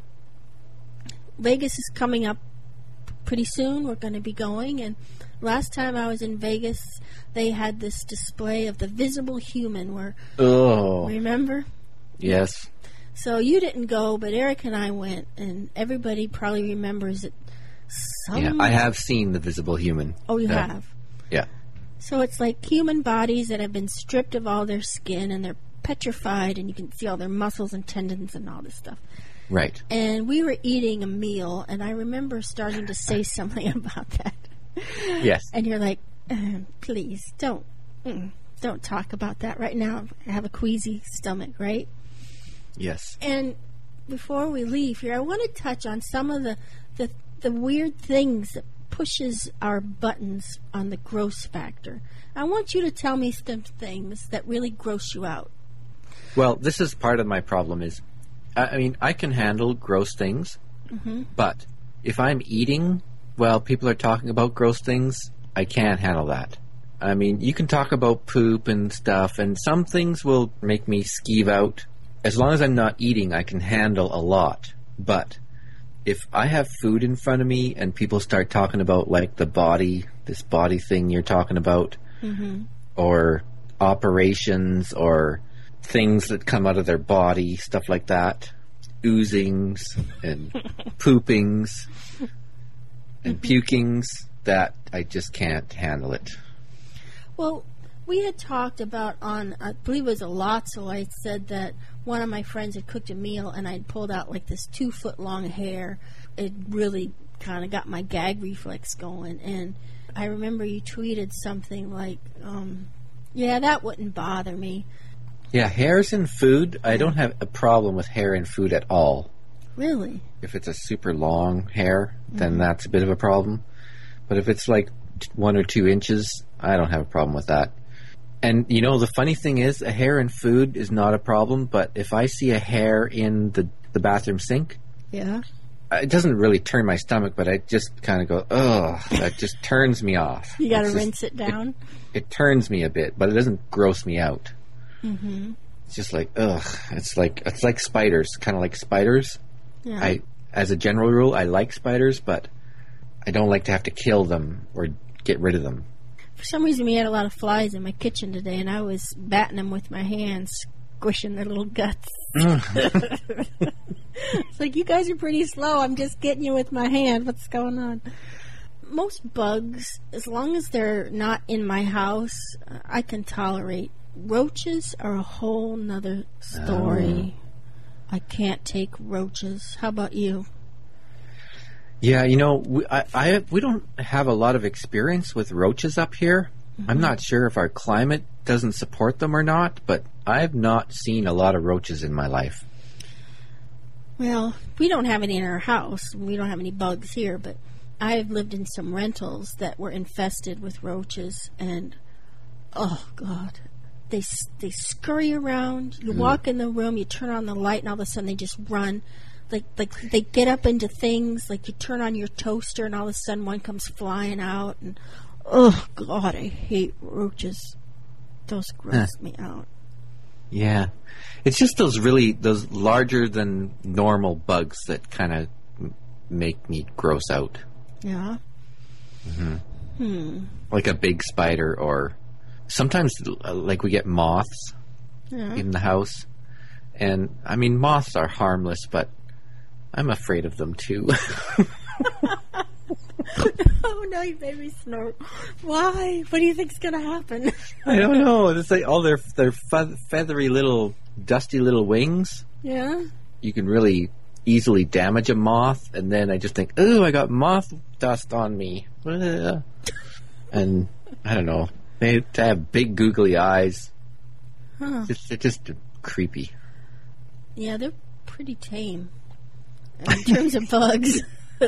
Vegas is coming up pretty soon. We're going to be going, and last time I was in Vegas, they had this display of the Visible Human where... Oh. Remember? Yes. So you didn't go, but Eric and I went, and everybody probably remembers it. Yeah, I have seen the Visible Human. Oh, you have? Yeah. So it's like human bodies that have been stripped of all their skin, and they're petrified, and you can see all their muscles and tendons and all this stuff. Right. And we were eating a meal, and I remember starting to say something about that. Yes. And you're like, please, don't talk about that right now. I have a queasy stomach, right? Yes. And before we leave here, I want to touch on some of the weird things that pushes our buttons on the gross factor. I want you to tell me some things that really gross you out. Well, this is part of my problem is, I mean, I can handle gross things, but if I'm eating while people are talking about gross things, I can't handle that. I mean, you can talk about poop and stuff, and some things will make me skeeve out. As long as I'm not eating, I can handle a lot. But if I have food in front of me and people start talking about, like, the body, this body thing you're talking about, or operations, or things that come out of their body, stuff like that, oozings and poopings and pukings, that I just can't handle it. Well, we had talked about on, I believe it was a Lotso, I said that one of my friends had cooked a meal and I'd pulled out like this 2-foot long hair. It really kind of got my gag reflex going. And I remember you tweeted something like, yeah, that wouldn't bother me. Yeah, hairs in food, I don't have a problem with hair in food at all. Really? If it's a super long hair, then that's a bit of a problem. But if it's like 1 or 2 inches, I don't have a problem with that. And, you know, the funny thing is, a hair in food is not a problem, but if I see a hair in the bathroom sink, yeah, it doesn't really turn my stomach, but I just kind of go, ugh, that just turns me off. You got to rinse it down? It turns me a bit, but it doesn't gross me out. It's just like, ugh, it's like spiders, kind of like spiders. Yeah. As a general rule, I like spiders, but I don't like to have to kill them or get rid of them. For some reason, we had a lot of flies in my kitchen today, and I was batting them with my hands, squishing their little guts. It's like, you guys are pretty slow. I'm just getting you with my hand. What's going on? Most bugs, as long as they're not in my house, I can tolerate. Roaches are a whole nother story. I can't take roaches. How about you? Yeah, you know, we don't have a lot of experience with roaches up here. I'm not sure if our climate doesn't support them or not, but I've not seen a lot of roaches in my life. Well, we don't have any in our house. We don't have any bugs here, but I've lived in some rentals that were infested with roaches, and oh, God. They scurry around. You walk in the room, you turn on the light, and all of a sudden they just run. Like they get up into things. Like you turn on your toaster, and all of a sudden one comes flying out. And oh God, I hate roaches. Those gross me out. Yeah, it's just those larger than normal bugs that kind of make me gross out. Yeah. Like a big spider, or sometimes like we get moths in the house. And, I mean, moths are harmless, but I'm afraid of them, too. Oh, no, you made me snort. Why? What do you think's going to happen? I don't know. It's like all their feathery little, dusty little wings. Yeah? You can really easily damage a moth, and then I just think, ooh, I got moth dust on me. And, I don't know. They have big googly eyes. Huh. They're just creepy. Yeah, they're pretty tame in terms of bugs.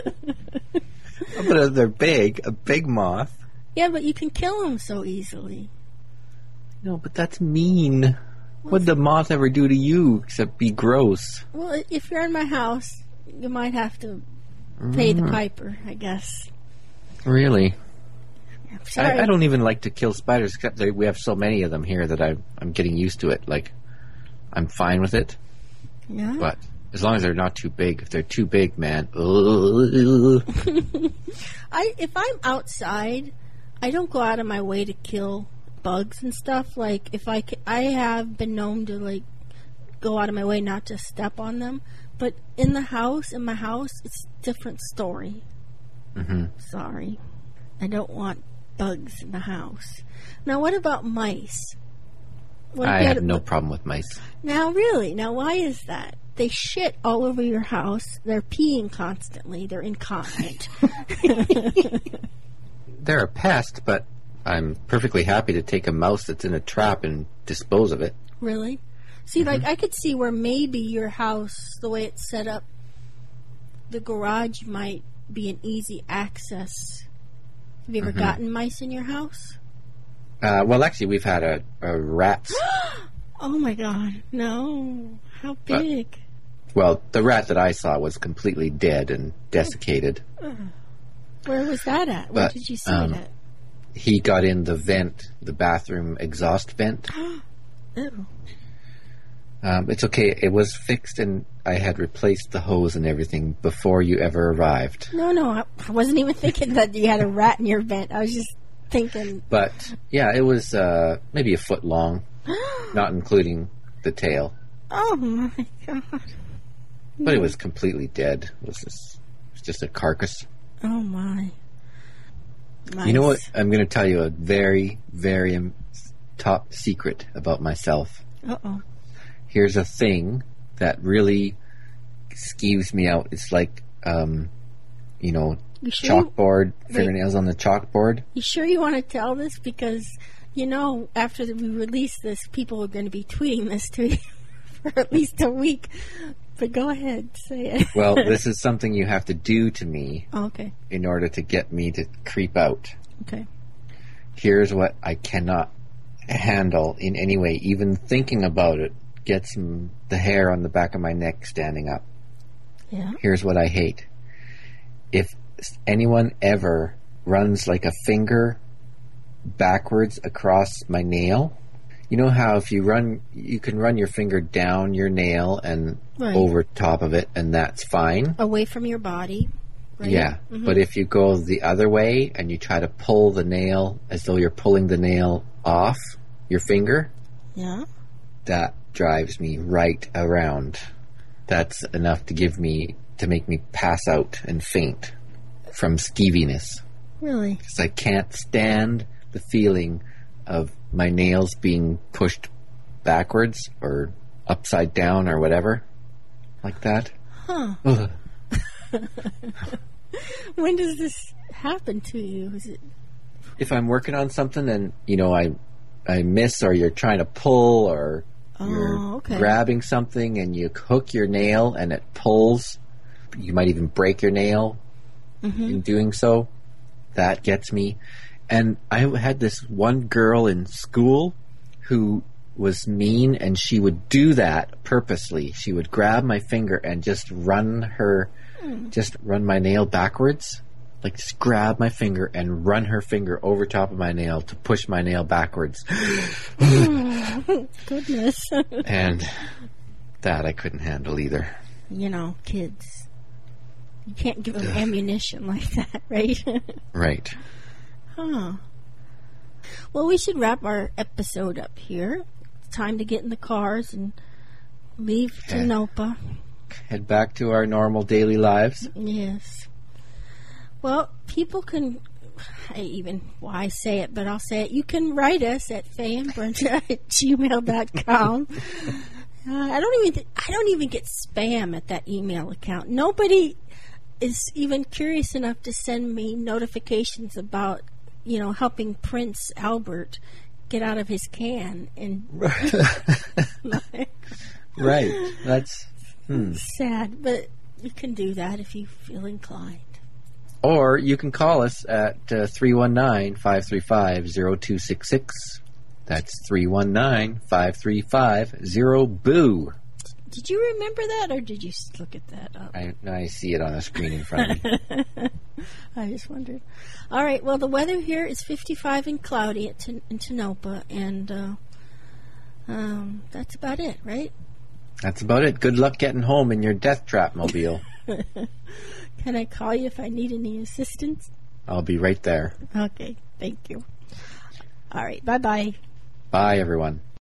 But they're big. A big moth. Yeah, but you can kill them so easily. No, but that's mean. What'd the moth ever do to you except be gross? Well, if you're in my house, you might have to pay the piper, I guess. Really? Sorry. I don't even like to kill spiders, except that we have so many of them here that I'm getting used to it. Like, I'm fine with it. Yeah. But as long as they're not too big. If they're too big, man. If I'm outside, I don't go out of my way to kill bugs and stuff. Like, if I have been known to, like, go out of my way not to step on them. But in my house, it's a different story. Mm-hmm. Sorry. I don't want bugs in the house. Now, what about mice? I have no problem with mice. Now, really? Now, why is that? They shit all over your house. They're peeing constantly. They're incontinent. They're a pest, but I'm perfectly happy to take a mouse that's in a trap and dispose of it. Really? See, like, I could see where maybe your house, the way it's set up, the garage might be an easy access. Have you ever gotten mice in your house? Well, actually, we've had a rat. Oh, my God. No. How big? Well, the rat that I saw was completely dead and desiccated. Where was that at? Where did you see it at? He got in the vent, the bathroom exhaust vent. Ew. It's okay. It was fixed, and I had replaced the hose and everything before you ever arrived. No, I wasn't even thinking that you had a rat in your vent. I was just thinking. But, yeah, it was maybe a foot long, not including the tail. Oh, my God. But it was completely dead. It was just a carcass. Oh, my. Nice. You know what? I'm going to tell you a very, very top secret about myself. Uh-oh. Here's a thing that really skeeves me out. It's like, chalkboard, fingernails on the chalkboard. You sure you want to tell this? Because, after we release this, people are going to be tweeting this to you for at least a week. But go ahead, say it. Well, this is something you have to do to me in order to get me to creep out. Okay. Here's what I cannot handle in any way. Even thinking about it gets the hair on the back of my neck standing up. Yeah. Here's what I hate. If anyone ever runs like a finger backwards across my nail, you know how if you can run your finger down your nail and over top of it, and that's fine. Away from your body. Right? Yeah. Mm-hmm. But if you go the other way and you try to pull the nail as though you're pulling the nail off your finger, that drives me right around. That's enough to make me pass out and faint from skeeviness. Really? Because I can't stand the feeling of my nails being pushed backwards or upside down or whatever. Like that. Huh. When does this happen to you? Is it... If I'm working on something and, I miss, or you're trying to pull, or you're grabbing something and you hook your nail and it pulls, you might even break your nail in doing so. That gets me. And I had this one girl in school who was mean, and she would do that purposely. She would grab my finger and just run my nail backwards. Like, just grab my finger and run her finger over top of my nail to push my nail backwards. Goodness. And that I couldn't handle either. Kids. You can't give them ammunition like that, right? Right. Huh. Well, we should wrap our episode up here. It's time to get in the cars and Leave Tonopah. Head back to our normal daily lives. Yes. Well, people can, I say it, but I'll say it. You can write us at fayandbrenda@gmail.com. I don't even get spam at that email account. Nobody is even curious enough to send me notifications about, helping Prince Albert get out of his can. And right. That's sad, but you can do that if you feel inclined. Or you can call us at 319-535-0266. That's 319-535-0-BOO. Did you remember that, or did you just look at that up? I see it on the screen in front of me. I just wondered. All right, well, the weather here is 55 and cloudy in Tonopah, and that's about it, right? That's about it. Good luck getting home in your death trap mobile. Can I call you if I need any assistance? I'll be right there. Okay, thank you. All right, bye-bye. Bye, everyone.